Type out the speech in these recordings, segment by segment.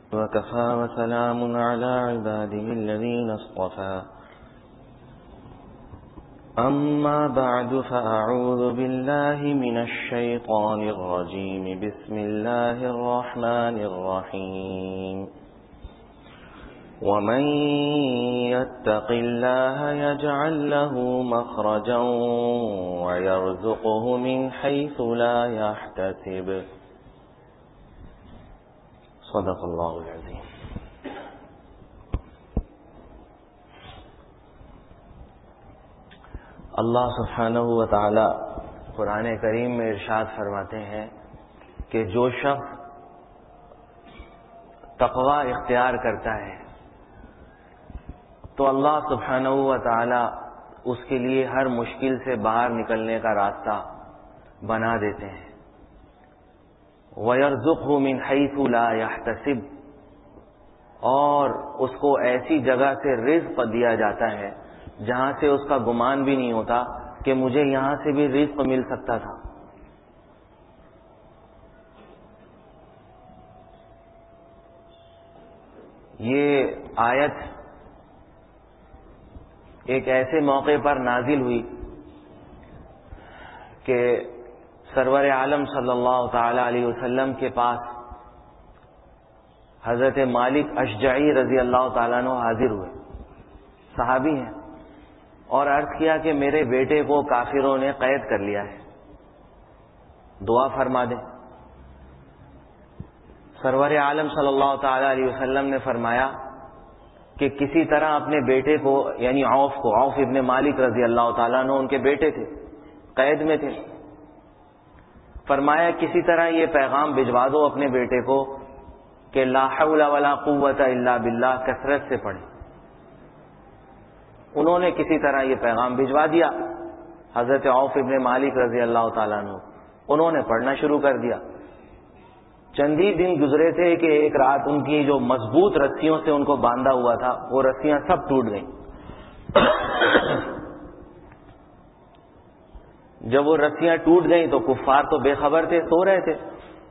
وكفى وسلام على عباده الذين اصطفى أما بعد فأعوذ بالله من الشيطان الرجيم بسم الله الرحمن الرحيم ومن يتق الله يجعل له مخرجا ويرزقه من حيث لا يحتسب صدق اللہ العظیم۔ اللہ سبحانہ و تعالی قرآن کریم میں ارشاد فرماتے ہیں کہ جو شخص تقوی اختیار کرتا ہے تو اللہ سبحانہ و تعالی اس کے لیے ہر مشکل سے باہر نکلنے کا راستہ بنا دیتے ہیں۔ وَيَرْزُقْهُ مِنْ حَيْثُ لَا يَحْتَسِبُ، اور اس کو ایسی جگہ سے رزق دیا جاتا ہے جہاں سے اس کا گمان بھی نہیں ہوتا کہ مجھے یہاں سے بھی رزق مل سکتا تھا۔ یہ آیت ایک ایسے موقع پر نازل ہوئی کہ سرور عالم صلی اللہ تعالی علیہ وسلم کے پاس حضرت مالک اشجعی رضی اللہ تعالیٰ عنہ حاضر ہوئے، صحابی ہیں، اور عرض کیا کہ میرے بیٹے کو کافروں نے قید کر لیا ہے، دعا فرما دیں۔ سرور عالم صلی اللہ تعالی علیہ وسلم نے فرمایا کہ کسی طرح اپنے بیٹے کو، یعنی عوف ابن مالک رضی اللہ تعالیٰ عنہ ان کے بیٹے تھے، قید میں تھے، فرمایا کسی طرح یہ پیغام بھجوا دو اپنے بیٹے کو کہ لا حول ولا قوت الا باللہ کثرت سے پڑھیں۔ انہوں نے کسی طرح یہ پیغام بھجوا دیا حضرت عوف ابن مالک رضی اللہ تعالیٰ عنہ، انہوں نے پڑھنا شروع کر دیا۔ چند ہی دن گزرے تھے کہ ایک رات ان کی جو مضبوط رسیوں سے ان کو باندھا ہوا تھا وہ رسیاں سب ٹوٹ گئیں۔ جب وہ رسیاں ٹوٹ گئیں تو کفار تو بے خبر تھے، سو رہے تھے،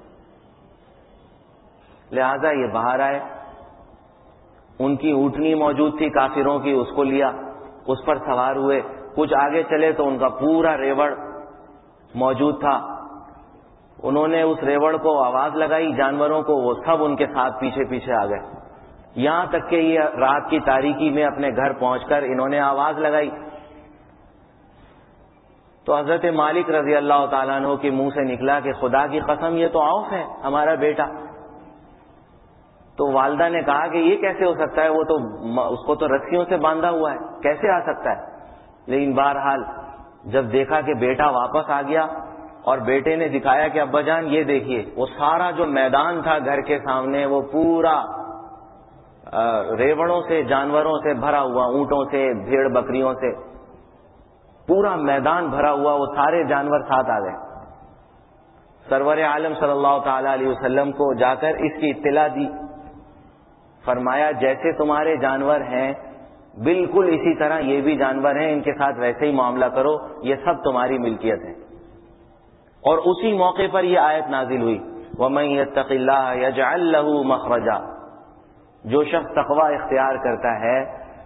لہذا یہ باہر آئے، ان کی اونٹنی موجود تھی کافروں کی، اس کو لیا، اس پر سوار ہوئے، کچھ آگے چلے تو ان کا پورا ریوڑ موجود تھا، انہوں نے اس ریوڑ کو آواز لگائی جانوروں کو، وہ سب ان کے ساتھ پیچھے پیچھے آ گئے، یہاں تک کہ یہ رات کی تاریکی میں اپنے گھر پہنچ کر انہوں نے آواز لگائی تو حضرت مالک رضی اللہ تعالیٰ عنہ کے منہ سے نکلا کہ خدا کی قسم یہ تو عوف ہے ہمارا بیٹا۔ تو والدہ نے کہا کہ یہ کیسے ہو سکتا ہے، وہ تو اس کو تو رسیوں سے باندھا ہوا ہے، کیسے آ سکتا ہے؟ لیکن بہرحال جب دیکھا کہ بیٹا واپس آ گیا اور بیٹے نے دکھایا کہ ابا جان یہ دیکھیے، وہ سارا جو میدان تھا گھر کے سامنے وہ پورا ریوڑوں سے، جانوروں سے بھرا ہوا، اونٹوں سے، بھیڑ بکریوں سے پورا میدان بھرا ہوا، وہ سارے جانور ساتھ آ گئے۔ سرور عالم صلی اللہ تعالی علیہ وسلم کو جا کر اس کی اطلاع دی، فرمایا جیسے تمہارے جانور ہیں بالکل اسی طرح یہ بھی جانور ہیں، ان کے ساتھ ویسے ہی معاملہ کرو، یہ سب تمہاری ملکیت ہے۔ اور اسی موقع پر یہ آیت نازل ہوئی وَمَن يَتَّقِ اللَّهَ يَجْعَل لَّهُ مَخْرَجًا، جو شخص تقوی اختیار کرتا ہے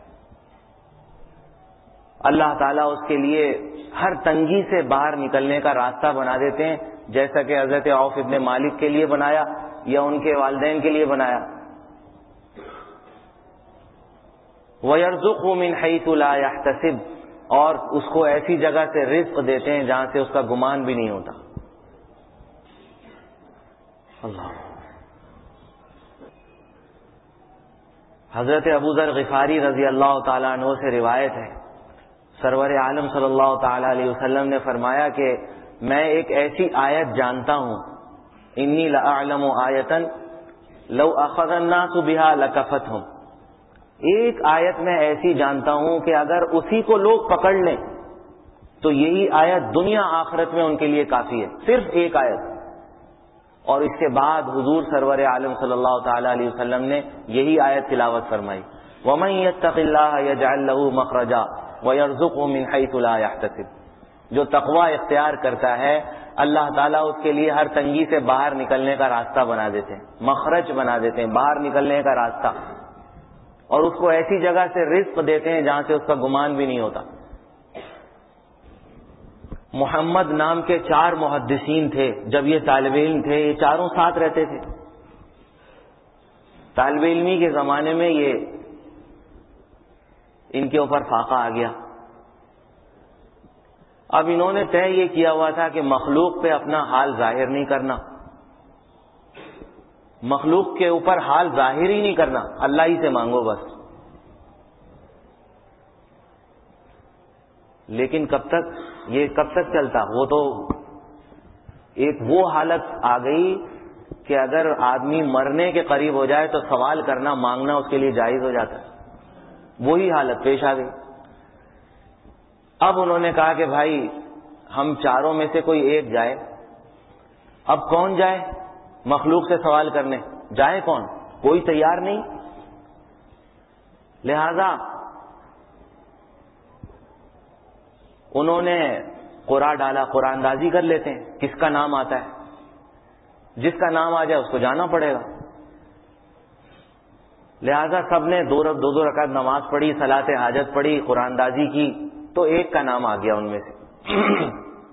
اللہ تعالیٰ اس کے لیے ہر تنگی سے باہر نکلنے کا راستہ بنا دیتے ہیں، جیسا کہ حضرت عوف ابن مالک کے لیے بنایا یا ان کے والدین کے لیے بنایا۔ وَيَرْزُقْهُ مِنْ حَيْثُ لَا يَحْتَسِبُ، اور اس کو ایسی جگہ سے رزق دیتے ہیں جہاں سے اس کا گمان بھی نہیں ہوتا۔ اللہ، حضرت ابو ذر غفاری رضی اللہ تعالیٰ عنہ سے روایت ہے، سرور عالم صلی اللہ تعالی علیہ وسلم نے فرمایا کہ میں ایک ایسی آیت جانتا ہوں، انی لأعلم آیتا لو اخذ الناس بها لکفتہم، ایک آیت میں ایسی جانتا ہوں کہ اگر اسی کو لوگ پکڑ لیں تو یہی آیت دنیا آخرت میں ان کے لیے کافی ہے، صرف ایک آیت۔ اور اس کے بعد حضور سرور عالم صلی اللہ تعالی علیہ وسلم نے یہی آیت تلاوت فرمائی، وَمَن يَتَّقِ اللَّهَ يَجْعَل لَّهُ مَخْرَجًا وَيَرْزُقْهُ مِنْ حَيْثُ لَا يَحْتَسِبُ، جو تقوی اختیار کرتا ہے اللہ تعالیٰ اس کے لیے ہر تنگی سے باہر نکلنے کا راستہ بنا دیتے ہیں، مخرج بنا دیتے ہیں، باہر نکلنے کا راستہ، اور اس کو ایسی جگہ سے رزق دیتے ہیں جہاں سے اس کا گمان بھی نہیں ہوتا۔ محمد نام کے 4 محدثین تھے، جب یہ طالب علم تھے یہ چاروں ساتھ رہتے تھے۔ طالب علمی کے زمانے میں یہ ان کے اوپر فاقہ آ گیا۔ اب انہوں نے طے یہ کیا ہوا تھا کہ مخلوق پہ اپنا حال ظاہر نہیں کرنا، مخلوق کے اوپر حال ظاہر ہی نہیں کرنا، اللہ ہی سے مانگو بس۔ لیکن کب تک چلتا؟ وہ تو ایک وہ حالت آ گئی کہ اگر آدمی مرنے کے قریب ہو جائے تو سوال کرنا، مانگنا اس کے لیے جائز ہو جاتا ہے، وہی حالت پیش آ گئی۔ اب انہوں نے کہا کہ بھائی ہم چاروں میں سے کوئی ایک جائے۔ اب کون جائے مخلوق سے سوال کرنے؟ جائے کون؟ کوئی تیار نہیں۔ لہذا انہوں نے قرعہ ڈالا، قرعہ اندازی کر لیتے ہیں کس کا نام آتا ہے، جس کا نام آ جائے اس کو جانا پڑے گا۔ لہذا سب نے دو رکعت نماز پڑھی، صلاۃ حاجت پڑھی، قرآن اندازی کی، تو ایک کا نام آ گیا ان میں سے۔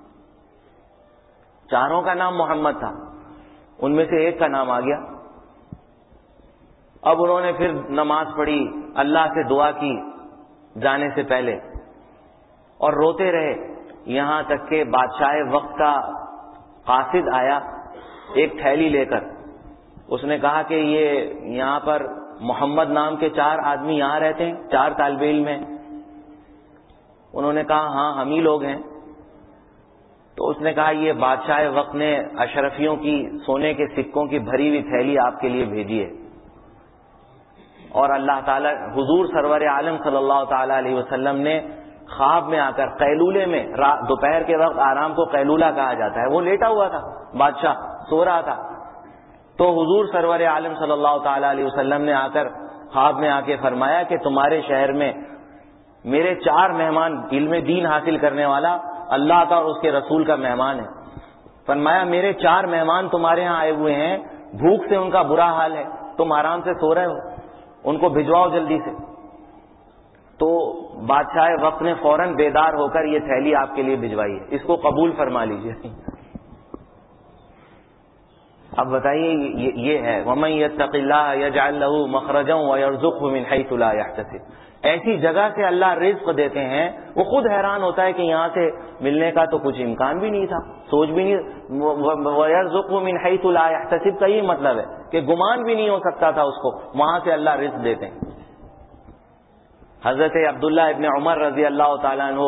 چاروں کا نام محمد تھا، ان میں سے ایک کا نام آ گیا۔ اب انہوں نے پھر نماز پڑھی، اللہ سے دعا کی جانے سے پہلے، اور روتے رہے یہاں تک کہ بادشاہ وقت کا قاصد آیا ایک تھیلی لے کر۔ اس نے کہا کہ یہ یہاں پر محمد نام کے 4 آدمی یہاں رہتے ہیں، 4 طالب علم ہیں۔ انہوں نے کہا ہاں ہم ہی لوگ ہیں۔ تو اس نے کہا یہ بادشاہ وقت نے اشرفیوں کی سونے کے سکوں کی بھری ہوئی تھیلی آپ کے لیے بھیجی ہے، اور اللہ تعالی حضور سرور عالم صلی اللہ تعالی علیہ وسلم نے خواب میں آ کر قیلولے میں، دوپہر کے وقت آرام کو قیلولہ کہا جاتا ہے، وہ لیٹا ہوا تھا، بادشاہ سو رہا تھا، تو حضور سرور عالم صلی اللہ تعالی علیہ وسلم نے آ کر خواب میں آ کے فرمایا کہ تمہارے شہر میں میرے 4 مہمان، علم دین حاصل کرنے والا اللہ کا اور اس کے رسول کا مہمان ہے۔ فرمایا میرے 4 مہمان تمہارے ہاں آئے ہوئے ہیں، بھوک سے ان کا برا حال ہے، تم آرام سے سو رہے ہو، ان کو بھجواؤ جلدی سے۔ تو بادشاہ وقت نے فوراً بیدار ہو کر یہ تھیلی آپ کے لیے بھجوائی ہے، اس کو قبول فرما لیجیے۔ اب بتائیے یہ ہے وَمَن يَتَّقِ اللَّهَ يَجْعَل لَّهُ مَخْرَجًا وَيَرْزُقْهُ مِنْ حَيْثُ لَا يَحْتَسِبُ۔ ایسی جگہ سے اللہ رزق دیتے ہیں، وہ خود حیران ہوتا ہے کہ یہاں سے ملنے کا تو کچھ امکان بھی نہیں تھا، سوچ بھی نہیں۔ وَيَرْزُقْهُ مِنْ حَيْثُ لَا يَحْتَسِبُ کا یہ مطلب ہے کہ گمان بھی نہیں ہو سکتا تھا اس کو، وہاں سے اللہ رزق دیتے ہیں۔ حضرت عبداللہ ابن عمر رضی اللہ تعالیٰ عنہ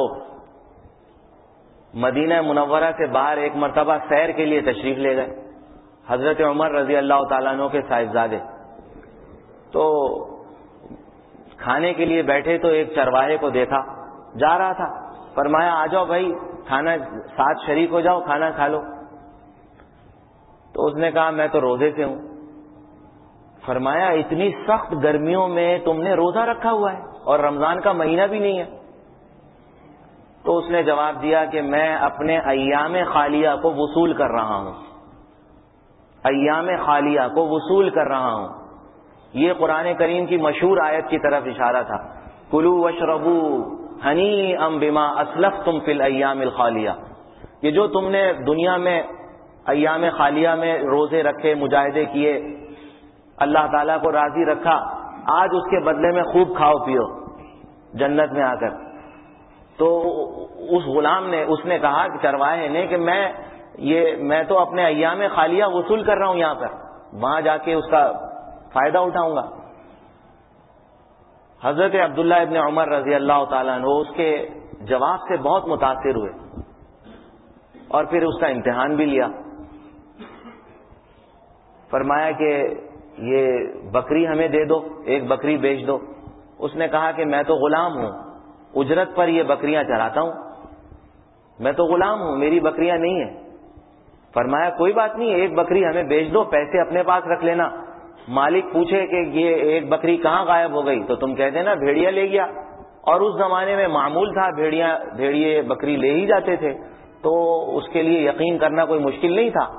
مدینہ منورہ سے باہر ایک مرتبہ سیر کے لیے تشریف لے گئے، حضرت عمر رضی اللہ تعالیٰ عنہ کے صاحبزادے۔ تو کھانے کے لیے بیٹھے تو ایک چرواہے کو دیکھا جا رہا تھا، فرمایا آ جاؤ بھائی کھانا ساتھ شریک ہو جاؤ، کھانا کھا لو۔ تو اس نے کہا میں تو روزے سے ہوں۔ فرمایا اتنی سخت گرمیوں میں تم نے روزہ رکھا ہوا ہے اور رمضان کا مہینہ بھی نہیں ہے؟ تو اس نے جواب دیا کہ میں اپنے ایام خالیہ کو وصول کر رہا ہوں، ایام خالیہ کو وصول کر رہا ہوں۔ یہ قرآن کریم کی مشہور آیت کی طرف اشارہ تھا، کلوا واشربوا ہنیئا بما اسلفتم فی الایام الخالیہ، کہ جو تم نے دنیا میں ایام خالیہ میں روزے رکھے، مجاہدے کیے، اللہ تعالیٰ کو راضی رکھا، آج اس کے بدلے میں خوب کھاؤ پیو جنت میں آ کر۔ تو اس غلام نے، اس نے کہا کہ چرواہے نے کہ میں تو اپنے ایام خالیہ وصول کر رہا ہوں یہاں پر، وہاں جا کے اس کا فائدہ اٹھاؤں گا۔ حضرت عبداللہ ابن عمر رضی اللہ تعالیٰ عنہ اس کے جواب سے بہت متاثر ہوئے اور پھر اس کا امتحان بھی لیا۔ فرمایا کہ یہ بکری ہمیں دے دو، ایک بکری بیچ دو۔ اس نے کہا کہ میں تو غلام ہوں، اجرت پر یہ بکریاں چراتا ہوں، میں تو غلام ہوں، میری بکریاں نہیں ہیں۔ فرمایا کوئی بات نہیں، ایک بکری ہمیں بیچ دو، پیسے اپنے پاس رکھ لینا، مالک پوچھے کہ یہ ایک بکری کہاں غائب ہو گئی تو تم کہہ دینا بھیڑیا لے گیا، اور اس زمانے میں معمول تھا بھیڑیے بکری لے ہی جاتے تھے۔ تو اس کے لیے یقین کرنا کوئی مشکل نہیں تھا.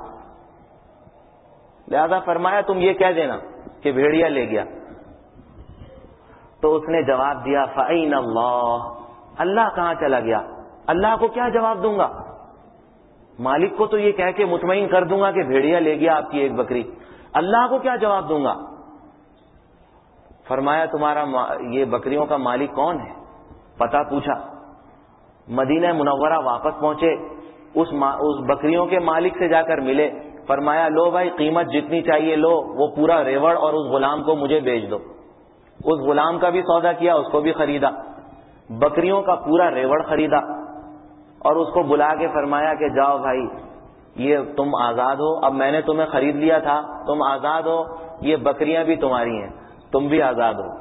لہذا فرمایا تم یہ کہہ دینا کہ بھیڑیا لے گیا. تو اس نے جواب دیا فَأَيْنَ اللَّهُ, اللہ کہاں چلا گیا؟ اللہ کو کیا جواب دوں گا؟ مالک کو تو یہ کہہ کے مطمئن کر دوں گا کہ بھیڑیا لے گیا آپ کی ایک بکری, اللہ کو کیا جواب دوں گا؟ فرمایا تمہارا یہ بکریوں کا مالک کون ہے؟ پتہ پوچھا. مدینہ منورہ واپس پہنچے, اس بکریوں کے مالک سے جا کر ملے. فرمایا لو بھائی قیمت جتنی چاہیے لو, وہ پورا ریوڑ اور اس غلام کو مجھے بیچ دو. اس غلام کا بھی سودا کیا, اس کو بھی خریدا, بکریوں کا پورا ریوڑ خریدا اور اس کو بلا کے فرمایا کہ جاؤ بھائی یہ تم آزاد ہو, اب میں نے تمہیں خرید لیا تھا, تم آزاد ہو, یہ بکریاں بھی تمہاری ہیں, تم بھی آزاد ہو.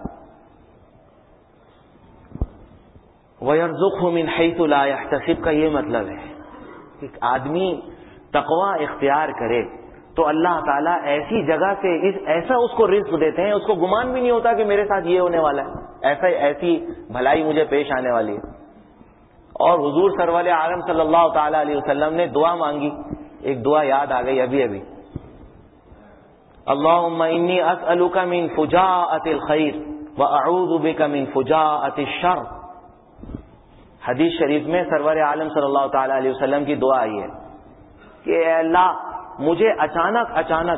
وَيَرْزُقْهُ مِنْ حَيْثُ لَا يَحْتَسِبْ کا یہ مطلب ہے کہ آدمی تقوی اختیار کرے تو اللہ تعالیٰ ایسی جگہ سے ایسا اس کو رزق دیتے ہیں, اس کو گمان بھی نہیں ہوتا کہ میرے ساتھ یہ ہونے والا ہے, ایسی بھلائی مجھے پیش آنے والی ہے. اور حضور سرور عالم صلی اللہ تعالی علیہ وسلم نے دعا مانگی, ایک دعا یاد آ گئی ابھی ابھی, اللہم انی اسألک من فجاءۃ الخیر واعوذ بک من فجاءۃ الشر. حدیث شریف میں سرور عالم صلی اللہ تعالی علیہ وسلم کی دعا آئی ہے کہ اے اللہ مجھے اچانک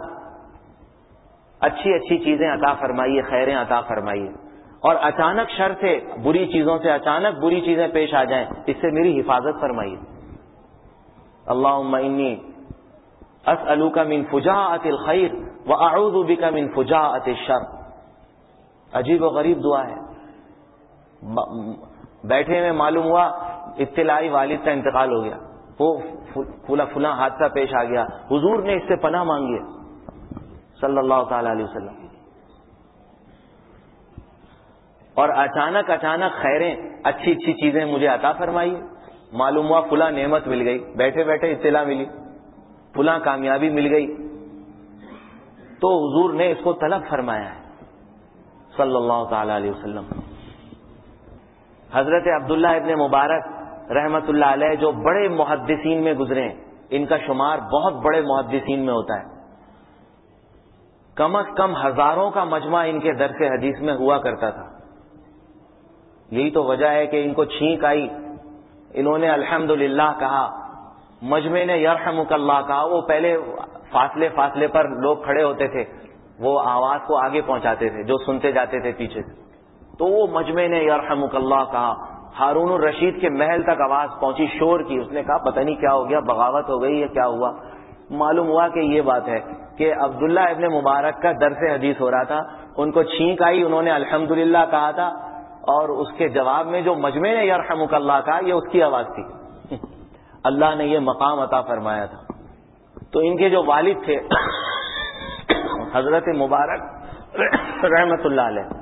اچھی اچھی چیزیں عطا فرمائیے, خیریں عطا فرمائیے, اور اچانک شر سے, بری چیزوں سے اچانک بری چیزیں پیش آ جائیں, اس سے میری حفاظت فرمائیے. اللہم انی اسألک من فجاءۃ الخیر واعوذ بک من فجاءۃ الشر. عجیب و غریب دعا ہے. بیٹھے میں معلوم ہوا اطلاعی والد کا انتقال ہو گیا, وہ فلاں حادثہ پیش آ گیا, حضور نے اس سے پناہ مانگی ہے صلی اللہ تعالی علیہ وسلم, اور اچانک خیریں اچھی چیزیں مجھے عطا فرمائیے. معلوم ہوا فلاں نعمت مل گئی, بیٹھے بیٹھے اطلاع ملی, فلاں کامیابی مل گئی, تو حضور نے اس کو طلب فرمایا ہے صلی اللہ تعالی علیہ وسلم. حضرت عبداللہ ابن مبارک رحمت اللہ علیہ جو بڑے محدثین میں گزرے, ان کا شمار بہت بڑے محدثین میں ہوتا ہے, کم از کم ہزاروں کا مجمع ان کے درس حدیث میں ہوا کرتا تھا. یہی تو وجہ ہے کہ ان کو چھینک آئی, انہوں نے الحمدللہ کہا, مجمع نے یرحمک اللہ کہا. وہ پہلے فاصلے پر لوگ کھڑے ہوتے تھے, وہ آواز کو آگے پہنچاتے تھے جو سنتے جاتے تھے پیچھے سے, تو وہ مجمع نے یرحمک اللہ کہا. ہارون الرشید کے محل تک آواز پہنچی شور کی, اس نے کہا پتہ نہیں کیا ہو گیا, بغاوت ہو گئی یا کیا ہوا. معلوم ہوا کہ یہ بات ہے کہ عبداللہ ابن مبارک کا درس حدیث ہو رہا تھا, ان کو چھینک آئی, انہوں نے الحمدللہ کہا تھا, اور اس کے جواب میں جو مجمع نے یرحمک اللہ کہا یہ اس کی آواز تھی. اللہ نے یہ مقام عطا فرمایا تھا. تو ان کے جو والد تھے حضرت مبارک رحمت اللہ علیہ,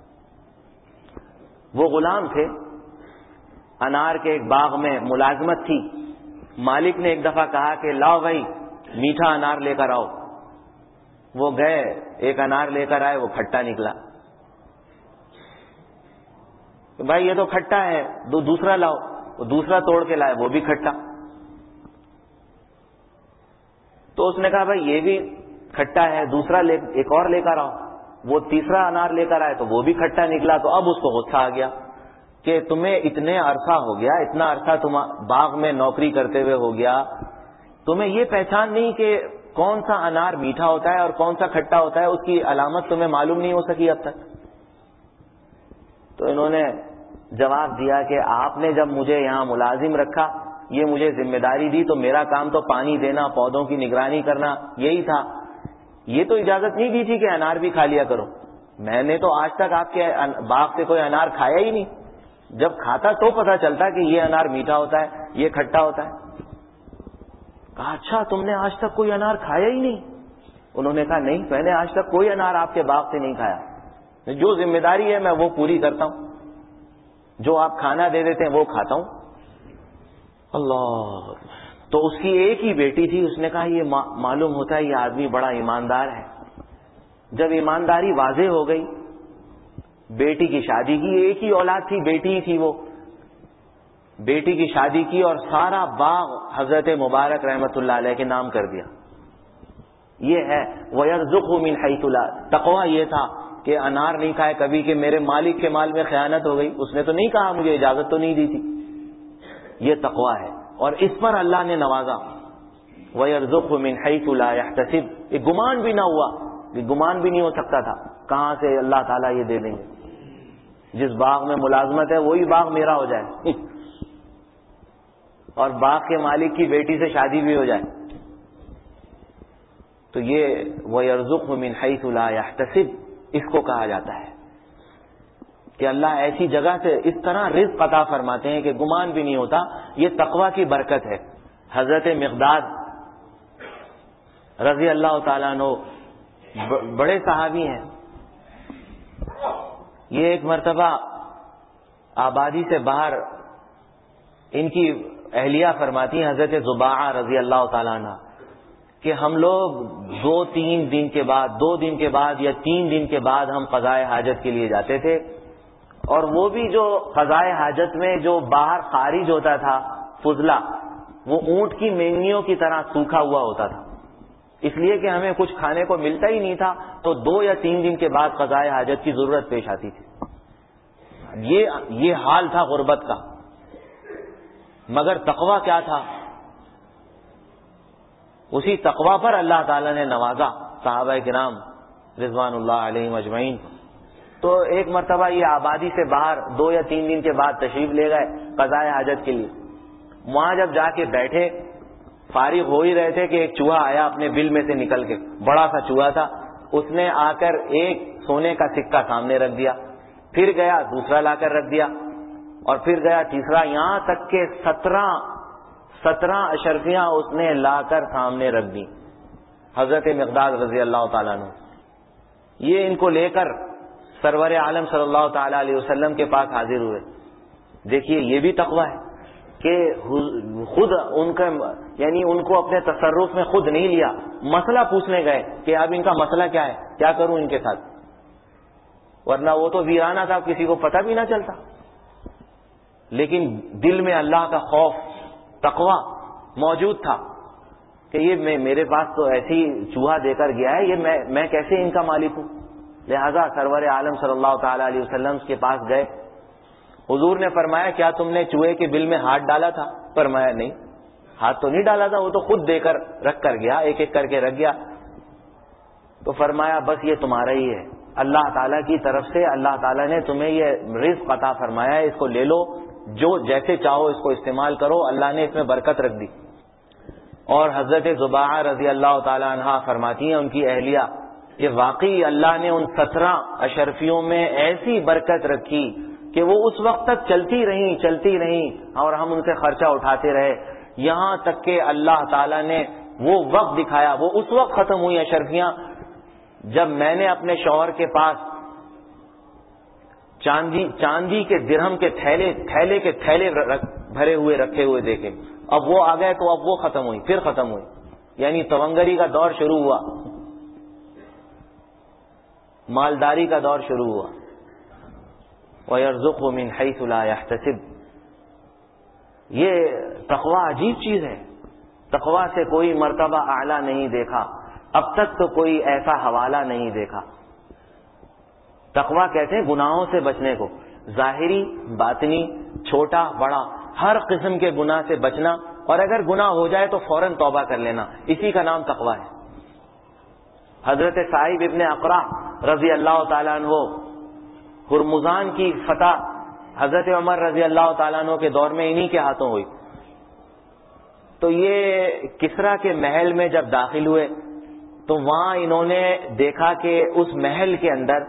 وہ غلام تھے, انار کے ایک باغ میں ملازمت تھی. مالک نے ایک دفعہ کہا کہ لاؤ بھائی میٹھا انار لے کر آؤ. وہ گئے, ایک انار لے کر آئے, وہ کھٹا نکلا. بھائی یہ تو کھٹا ہے, دوسرا لاؤ. وہ دوسرا توڑ کے لائے, وہ بھی کھٹا. تو اس نے کہا بھائی یہ بھی کھٹا ہے, دوسرا ایک اور لے کر آؤ. وہ تیسرا انار لے کر آئے تو وہ بھی کھٹا نکلا. تو اب اس کو غصہ آ گیا کہ تمہیں اتنے عرصہ ہو گیا, اتنا عرصہ تم باغ میں نوکری کرتے ہوئے ہو گیا, تمہیں یہ پہچان نہیں کہ کون سا انار میٹھا ہوتا ہے اور کون سا کھٹا ہوتا ہے, اس کی علامت تمہیں معلوم نہیں ہو سکی اب تک. تو انہوں نے جواب دیا کہ آپ نے جب مجھے یہاں ملازم رکھا, یہ مجھے ذمہ داری دی, تو میرا کام تو پانی دینا, پودوں کی نگرانی کرنا یہی تھا. یہ تو اجازت نہیں دی تھی کہ انار بھی کھا لیا کرو. میں نے تو آج تک آپ کے باغ سے کوئی انار کھایا ہی نہیں. جب کھاتا تو پتہ چلتا کہ یہ انار میٹھا ہوتا ہے, یہ کھٹا ہوتا ہے. کہا اچھا تم نے آج تک کوئی انار کھایا ہی نہیں؟ انہوں نے کہا نہیں, میں نے آج تک کوئی انار آپ کے باغ سے نہیں کھایا. جو ذمہ داری ہے میں وہ پوری کرتا ہوں, جو آپ کھانا دے دیتے ہیں وہ کھاتا ہوں. اللہ. تو اس کی ایک ہی بیٹی تھی. اس نے کہا یہ معلوم ہوتا ہے یہ آدمی بڑا ایماندار ہے. جب ایمانداری واضح ہو گئی, بیٹی کی شادی کی, ایک ہی اولاد تھی, بیٹی ہی تھی وہ, بیٹی کی شادی کی اور سارا باغ حضرت مبارک رحمت اللہ علیہ کے نام کر دیا. یہ ہے وَيَرْزُقْهُ مِنْ حَيْثُ لَا. تقویٰ یہ تھا کہ انار نہیں کھائے کبھی کہ میرے مالک کے مال میں خیانت ہو گئی, اس نے تو نہیں کہا, مجھے اجازت تو نہیں دی تھی. یہ تقویٰ ہے اور اس پر اللہ نے نوازا. وَيَرْزُقْهُ مِنْ حَيْثُ لَا يَحْتَسِبْ. یہ گمان بھی نہ ہوا, یہ گمان بھی نہیں ہو سکتا تھا کہاں سے اللہ تعالیٰ یہ دے دیں گے. جس باغ میں ملازمت ہے وہی باغ میرا ہو جائے اور باغ کے مالک کی بیٹی سے شادی بھی ہو جائے. تو یہ وَيَرْزُقْهُ مِنْ حَيْثُ لَا يَحْتَسِبْ اس کو کہا جاتا ہے کہ اللہ ایسی جگہ سے اس طرح رزق عطا فرماتے ہیں کہ گمان بھی نہیں ہوتا. یہ تقویٰ کی برکت ہے. حضرت مقداد رضی اللہ تعالیٰ عنہ بڑے صحابی ہیں. یہ ایک مرتبہ آبادی سے باہر ان کی اہلیہ فرماتی ہیں حضرت زباعہ رضی اللہ تعالیٰ عنہ کہ ہم لوگ 2-3 دن کے بعد یا 3 دن کے بعد ہم قضائے حاجت کے لیے جاتے تھے, اور وہ بھی جو قضائے حاجت میں جو باہر خارج ہوتا تھا فضلہ, وہ اونٹ کی مینگنیوں کی طرح سوکھا ہوا ہوتا تھا, اس لیے کہ ہمیں کچھ کھانے کو ملتا ہی نہیں تھا. تو 2 یا 3 دن کے بعد قضائے حاجت کی ضرورت پیش آتی تھی. یہ حال تھا غربت کا. مگر تقویٰ کیا تھا؟ اسی تقویٰ پر اللہ تعالیٰ نے نوازا صحابہ کرام رضوان اللہ علیہم اجمعین. تو ایک مرتبہ یہ آبادی سے باہر 2 یا 3 دن کے بعد تشریف لے گئے قضائے حاجت کے لیے. وہاں جب جا کے بیٹھے, فارغ ہو ہی رہے تھے کہ ایک چوہا آیا اپنے بل میں سے نکل کے, بڑا سا چوہا تھا. اس نے آ کر ایک سونے کا سکہ سامنے رکھ دیا, پھر گیا دوسرا لا کر رکھ دیا, اور پھر گیا تیسرا, یہاں تک کہ 17 اشرفیاں اس نے لا کر سامنے رکھ دی. حضرت مقداد رضی اللہ تعالیٰ عنہ یہ ان کو لے کر سرور عالم صلی اللہ تعالی علیہ وسلم کے پاس حاضر ہوئے. دیکھیے یہ بھی تقویٰ ہے کہ خود ان کا یعنی ان کو اپنے تصرف میں خود نہیں لیا, مسئلہ پوچھنے گئے کہ اب ان کا مسئلہ کیا ہے, کیا کروں ان کے ساتھ, ورنہ وہ تو ویرانہ تھا, کسی کو پتہ بھی نہ چلتا. لیکن دل میں اللہ کا خوف تقویٰ موجود تھا کہ یہ میرے پاس تو ایسی چوہا دے کر گیا ہے, یہ میں کیسے ان کا مالک ہوں. لہذا سرور عالم صلی اللہ تعالی علیہ وسلم کے پاس گئے. حضور نے فرمایا کیا تم نے چوہے کے بل میں ہاتھ ڈالا تھا؟ فرمایا نہیں, ہاتھ تو نہیں ڈالا تھا, وہ تو خود دے کر رکھ کر گیا, ایک ایک کر کے رکھ گیا. تو فرمایا بس یہ تمہارا ہی ہے, اللہ تعالیٰ کی طرف سے اللہ تعالیٰ نے تمہیں یہ رزق عطا فرمایا ہے, اس کو لے لو, جو جیسے چاہو اس کو استعمال کرو, اللہ نے اس میں برکت رکھ دی. اور حضرت زباعہ رضی اللہ تعالی عنہا فرماتی ہیں ان کی اہلیہ کہ واقعی اللہ نے ان 17 اشرفیوں میں ایسی برکت رکھی کہ وہ اس وقت تک چلتی رہیں اور ہم ان سے خرچہ اٹھاتے رہے, یہاں تک کہ اللہ تعالیٰ نے وہ وقت دکھایا. وہ اس وقت ختم ہوئی اشرفیاں جب میں نے اپنے شوہر کے پاس چاندی کے درہم کے تھیلے کے تھیلے بھرے ہوئے رکھے ہوئے دیکھے. اب وہ آ گئے تو اب وہ ختم ہوئی, پھر ختم ہوئی, یعنی تونگری کا دور شروع ہوا, مالداری کا دور شروع ہوا. وَيَرْزُقْهُ مِنْ حَيْثُ لَا يَحْتَسِبْ. یہ تقویٰ عجیب چیز ہے. تقویٰ سے کوئی مرتبہ اعلیٰ نہیں دیکھا, اب تک تو کوئی ایسا حوالہ نہیں دیکھا. تقویٰ کہتے ہیں گناہوں سے بچنے کو, ظاہری باطنی چھوٹا بڑا ہر قسم کے گناہ سے بچنا, اور اگر گناہ ہو جائے تو فوراً توبہ کر لینا, اسی کا نام تقویٰ ہے. حضرت صاحب ابن اقرع رضی اللہ تعالیٰ عنہ, ہرمزان کی فتح حضرت عمر رضی اللہ تعالیٰ عنہ کے دور میں انہی کے ہاتھوں ہوئی. تو یہ کسریٰ کے محل میں جب داخل ہوئے تو وہاں انہوں نے دیکھا کہ اس محل کے اندر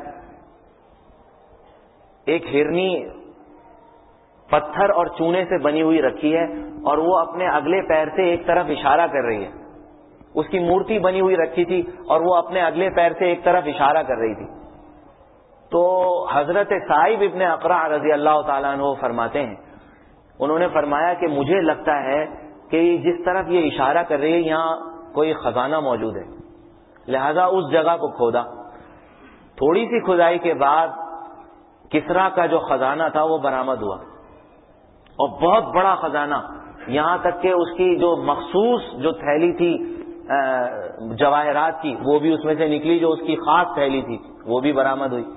ایک ہرنی پتھر اور چونے سے بنی ہوئی رکھی ہے, اور وہ اپنے اگلے پیر سے ایک طرف اشارہ کر رہی ہے. اس کی مورتی بنی ہوئی رکھی تھی اور وہ اپنے اگلے پیر سے ایک طرف اشارہ کر رہی تھی. تو حضرت صاحب ابن اقرع رضی اللہ تعالیٰ عنہ فرماتے ہیں, انہوں نے فرمایا کہ مجھے لگتا ہے کہ جس طرف یہ اشارہ کر رہی ہے یہاں کوئی خزانہ موجود ہے, لہذا اس جگہ کو کھودا. تھوڑی سی کھدائی کے بعد کسریٰ کا جو خزانہ تھا وہ برآمد ہوا. اور بہت بڑا خزانہ، یہاں تک کہ اس کی جو مخصوص جو تھیلی تھی جواہرات کی وہ بھی اس میں سے نکلی، جو اس کی خاص تھیلی تھی وہ بھی برآمد ہوئی۔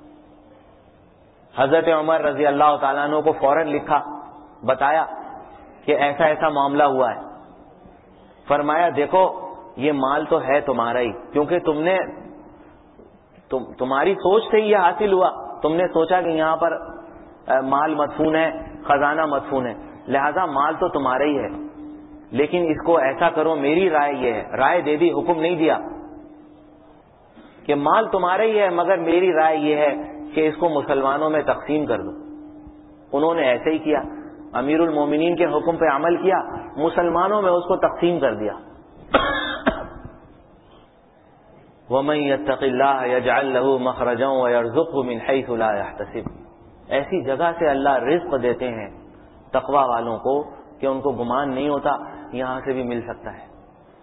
حضرت عمر رضی اللہ تعالیٰ عنہ کو فوراً لکھا، بتایا کہ ایسا ایسا معاملہ ہوا ہے۔ فرمایا دیکھو یہ مال تو ہے تمہارا ہی، کیونکہ تمہاری سوچ سے یہ حاصل ہوا، تم نے سوچا کہ یہاں پر مال مدفون ہے، خزانہ مدفون ہے، لہذا مال تو تمہارا ہی ہے، لیکن اس کو ایسا کرو، میری رائے یہ ہے، رائے دے دی، حکم نہیں دیا کہ مال تمہارا ہی ہے، مگر میری رائے یہ ہے کہ اس کو مسلمانوں میں تقسیم کر دو۔ انہوں نے ایسے ہی کیا، امیر المومنین کے حکم پہ عمل کیا، مسلمانوں میں اس کو تقسیم کر دیا۔ وَمَن يَتَّقِ اللَّهَ يَجْعَل لَّهُ مَخْرَجًا وَيَرْزُقْهُ مِنْ حَيْثُ لَا يَحْتَسِبُ۔ ایسی جگہ سے اللہ رزق دیتے ہیں تقوی والوں کو کہ ان کو گمان نہیں ہوتا یہاں سے بھی مل سکتا ہے۔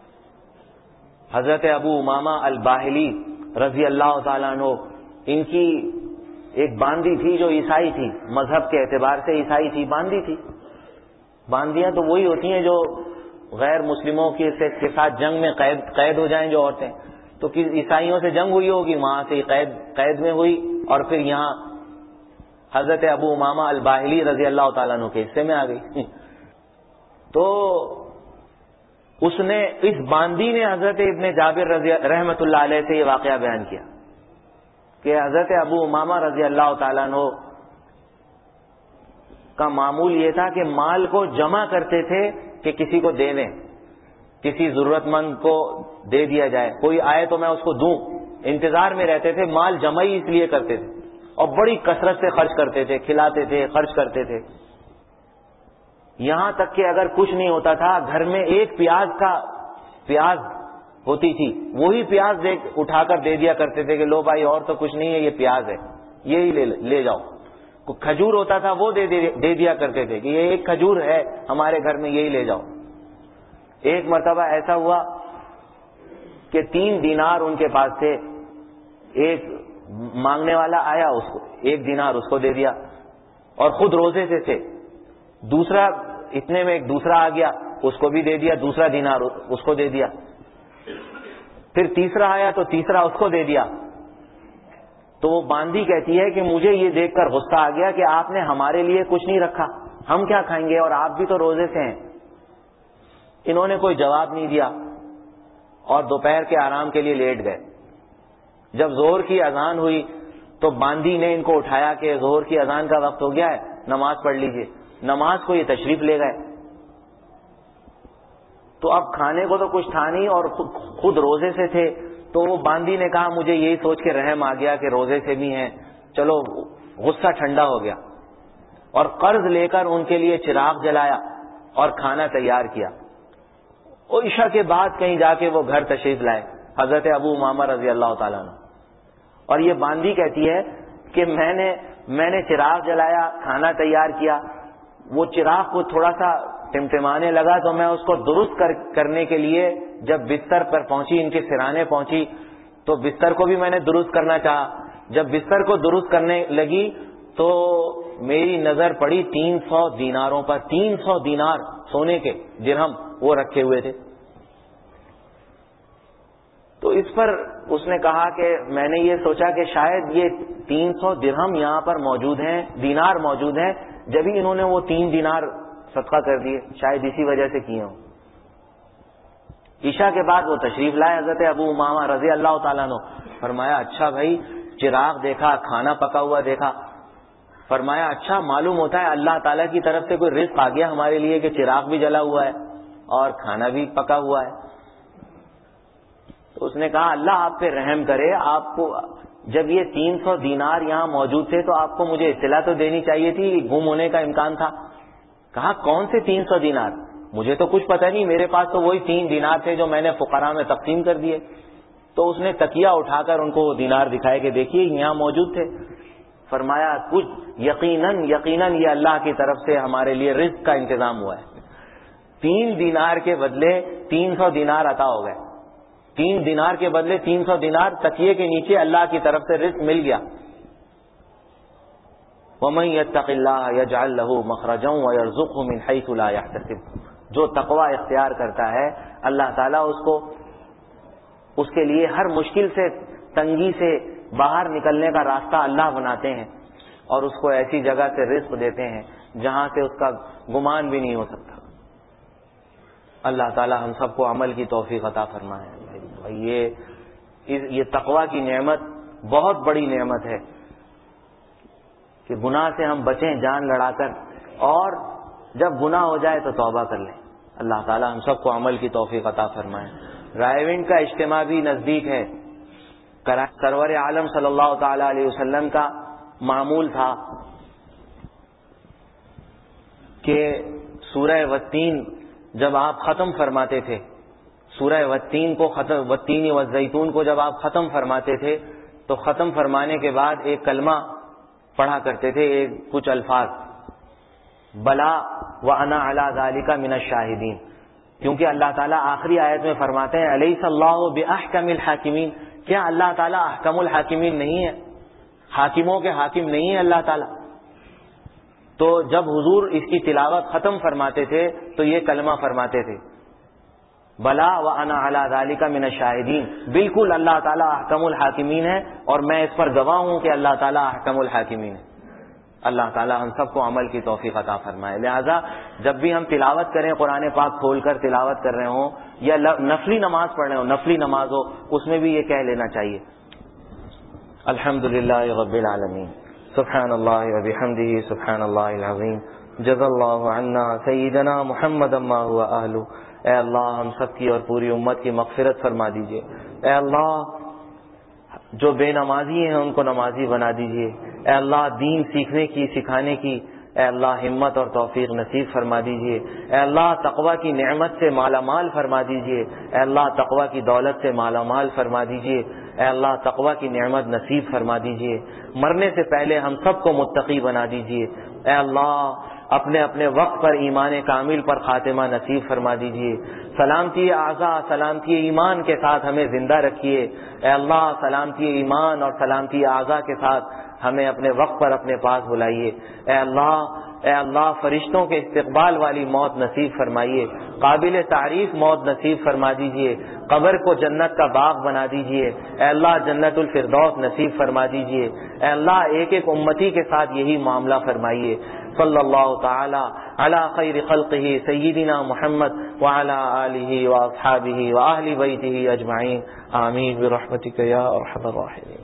حضرت ابو امامہ الباہلی رضی اللہ تعالیٰ عنہ، ان کی ایک باندی تھی جو عیسائی تھی، مذہب کے اعتبار سے عیسائی تھی، باندی تھی۔ باندیاں تو وہی ہوتی ہیں جو غیر مسلموں کے ساتھ جنگ میں قید ہو جائیں جو عورتیں، تو عیسائیوں سے جنگ ہوئی ہوگی، وہاں سے قید میں ہوئی، اور پھر یہاں حضرت ابو امامہ الباہلی رضی اللہ تعالیٰ عنہ کے حصے میں آ گئی۔ تو اس باندی نے حضرت ابن جابر رحمۃ اللہ علیہ سے یہ واقعہ بیان کیا کہ حضرت ابو امامہ رضی اللہ تعالیٰ عنہ کا معمول یہ تھا کہ مال کو جمع کرتے تھے کہ کسی کو دے دیں، کسی ضرورت مند کو دے دیا جائے، کوئی آئے تو میں اس کو دوں، انتظار میں رہتے تھے، مال جمع ہی اس لیے کرتے تھے، اور بڑی کثرت سے خرچ کرتے تھے، کھلاتے تھے، خرچ کرتے تھے، یہاں تک کہ اگر کچھ نہیں ہوتا تھا، گھر میں ایک پیاز ہوتی تھی، وہی پیاز اٹھا کر دے دیا کرتے تھے کہ لو بھائی اور تو کچھ نہیں ہے، یہ پیاز ہے، یہی لے جاؤ۔ کھجور ہوتا تھا وہ دے دیا کرتے تھے کہ یہ ایک کھجور ہے ہمارے گھر میں، یہی لے جاؤ۔ ایک مرتبہ ایسا ہوا کہ 3 دینار ان کے پاس تھے، ایک مانگنے والا آیا، اس کو 1 دینار اس کو دے دیا، اور خود روزے سے تھے۔ دوسرا اتنے میں ایک دوسرا آ گیا، اس کو بھی دے دیا، دوسرا دینار اس کو دے دیا۔ پھر تیسرا آیا تو تیسرا اس کو دے دیا۔ تو وہ باندی کہتی ہے کہ مجھے یہ دیکھ کر غصہ آ گیا کہ آپ نے ہمارے لیے کچھ نہیں رکھا، ہم کیا کھائیں گے، اور آپ بھی تو روزے سے ہیں۔ انہوں نے کوئی جواب نہیں دیا اور دوپہر کے آرام کے لیے لیٹ گئے۔ جب ظہر کی اذان ہوئی تو باندی نے ان کو اٹھایا کہ ظہر کی اذان کا وقت ہو گیا ہے، نماز پڑھ لیجئے۔ نماز کو یہ تشریف لے گئے۔ تو اب کھانے کو تو کچھ تھا نہیں اور خود روزے سے تھے، تو وہ باندی نے کہا مجھے یہی سوچ کے رحم آ گیا کہ روزے سے بھی ہیں، چلو غصہ ٹھنڈا ہو گیا، اور قرض لے کر ان کے لیے چراغ جلایا اور کھانا تیار کیا۔ اور عشاء کے بعد کہیں جا کے وہ گھر تشریف لائے حضرت ابو امامہ رضی اللہ تعالیٰ عنہ، اور یہ باندی کہتی ہے کہ میں نے چراغ جلایا، کھانا تیار کیا، وہ چراغ کو تھوڑا سا ٹمٹمانے لگا تو میں اس کو درست کرنے کے لیے جب بستر پر پہنچی، ان کے سرانے پہنچی، تو بستر کو بھی میں نے درست کرنا چاہا۔ جب بستر کو درست کرنے لگی تو میری نظر پڑی 300 دیناروں پر، 300 دینار سونے کے درہم وہ رکھے ہوئے تھے۔ تو اس پر اس نے کہا کہ میں نے یہ سوچا کہ شاید یہ 300 درہم یہاں پر موجود ہیں، دینار موجود ہیں، جبھی انہوں نے وہ 3 دینار صدقہ کر دیے، شاید اسی وجہ سے کیے ہوں۔ عشاء کے بعد وہ تشریف لائے حضرت ابو امامہ رضی اللہ تعالیٰ عنہ۔ فرمایا اچھا بھائی، چراغ دیکھا، کھانا پکا ہوا دیکھا، فرمایا اچھا معلوم ہوتا ہے اللہ تعالیٰ کی طرف سے کوئی رزق آ گیا ہمارے لیے کہ چراغ بھی جلا ہوا ہے اور کھانا بھی پکا ہوا ہے۔ تو اس نے کہا اللہ آپ پہ رحم کرے، آپ کو جب یہ 300 دینار یہاں موجود تھے تو آپ کو مجھے اطلاع تو دینی چاہیے تھی، گم ہونے کا امکان تھا۔ کہا کون سے 300 دینار؟ مجھے تو کچھ پتہ نہیں، میرے پاس تو وہی 3 دینار تھے جو میں نے فقراء میں تقسیم کر دیے۔ تو اس نے تکیہ اٹھا کر ان کو وہ دینار دکھائے کہ دیکھیے یہاں موجود تھے۔ فرمایا کچھ یقیناً یہ اللہ کی طرف سے ہمارے لیے رزق کا انتظام ہوا ہے۔ 3 دینار کے بدلے 300 دینار عطا ہو گئے، 3 دینار کے بدلے 300 دینار تکیے کے نیچے اللہ کی طرف سے رزق مل گیا۔ وَمَن يَتَّقِ اللَّهَ يَجْعَل لَّهُ مَخْرَجًا وَيَرْزُقْهُ مِنْ حَيْثُ لَا يَحْتَسِبُ. جو تقوی اختیار کرتا ہے اللہ تعالیٰ اس کے لیے ہر مشکل سے، تنگی سے باہر نکلنے کا راستہ اللہ بناتے ہیں، اور اس کو ایسی جگہ سے رزق دیتے ہیں جہاں سے اس کا گمان بھی نہیں ہو سکتا. اللہ تعالیٰ ہم سب کو عمل کی توفیق عطا فرمائے. یہ تقوی کی نعمت بہت بڑی نعمت ہے کہ گناہ سے ہم بچیں جان لڑا کر، اور جب گناہ ہو جائے تو توبہ کر لیں. اللہ تعالیٰ ہم سب کو عمل کی توفیق عطا فرمائے. رائے کا اجتماع بھی نزدیک ہے. سرور عالم صلی اللہ تعالی علیہ وسلم کا معمول تھا کہ سورہ والتین جب آپ ختم فرماتے تھے، سورہ والتین کو والتین والزیتون کو جب آپ ختم فرماتے تھے تو ختم فرمانے کے بعد ایک کلمہ پڑھا کرتے تھے، کچھ الفاظ، بلا وانا علی ذالک من الشاہدین. کیونکہ اللہ تعالیٰ آخری آیت میں فرماتے ہیں الیس اللہ باحکم الحاکمین، کیا اللہ تعالیٰ احکم الحاکمین نہیں ہے؟ حاکموں کے حاکم نہیں ہے اللہ تعالیٰ؟ تو جب حضور اس کی تلاوت ختم فرماتے تھے تو یہ کلمہ فرماتے تھے، بلا وانا علی ذالک من الشاہدین، بالکل اللہ تعالیٰ احکم الحاکمین ہے اور میں اس پر گواہ ہوں کہ اللہ تعالیٰ احکم الحاکمین ہے. اللہ تعالیٰ ہم سب کو عمل کی توفیق عطا فرمائے. لہذا جب بھی ہم تلاوت کریں، قرآن پاک کھول کر تلاوت کر رہے ہوں یا نفلی نماز پڑھ رہے ہوں، نفلی نماز ہو، اس میں بھی یہ کہہ لینا چاہیے الحمدللہ رب العالمین، سبحان اللہ وبحمدہ، سبحان اللہ العظیم، جزا اللہ عنا سیدنا محمد ما هو اہلہ. اے اللہ ہم سب کی اور پوری امت کی مغفرت فرما دیجئے. اے اللہ جو بے نمازی ہیں ان کو نمازی بنا دیجئے. اے اللہ دین سیکھنے کی، سکھانے کی اے اللہ ہمت اور توفیق نصیب فرما دیجئے. اے اللہ تقوی کی نعمت سے مالا مال فرما دیجئے. اے اللہ تقوی کی دولت سے مالا مال فرما دیجئے. اے اللہ تقوی کی نعمت نصیب فرما دیجئے. مرنے سے پہلے ہم سب کو متقی بنا دیجئے. اے اللہ اپنے اپنے وقت پر ایمان کامل پر خاتمہ نصیب فرما دیجئے. سلامتی اعضاء، سلامتی ایمان کے ساتھ ہمیں زندہ رکھیے. اے اللہ سلامتی ایمان اور سلامتی اعضاء کے ساتھ ہمیں اپنے وقت پر اپنے پاس بلائیے. اے اللہ فرشتوں کے استقبال والی موت نصیب فرمائیے. قابل تعریف موت نصیب فرما دیجئے. قبر کو جنت کا باغ بنا دیجئے. اے اللہ جنت الفردوس نصیب فرما دیجئے. اے اللہ ایک ایک امتی کے ساتھ یہی معاملہ فرمائیے. صلی اللہ تعالی علی خیر خلقہ سیدنا محمد وعلی آلہ واصحابہ واہل بیتہ اجمعین. آمین برحمتک یا ارحم الراحمین.